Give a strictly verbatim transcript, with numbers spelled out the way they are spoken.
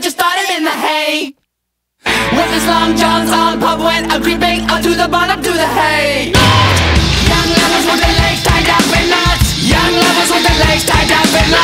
just started in the hay. With his long johns on, pub went a creeping up to the bottom to the hay. Young lovers with their legs tied up in knots. Young lovers with their legs tied up in knots.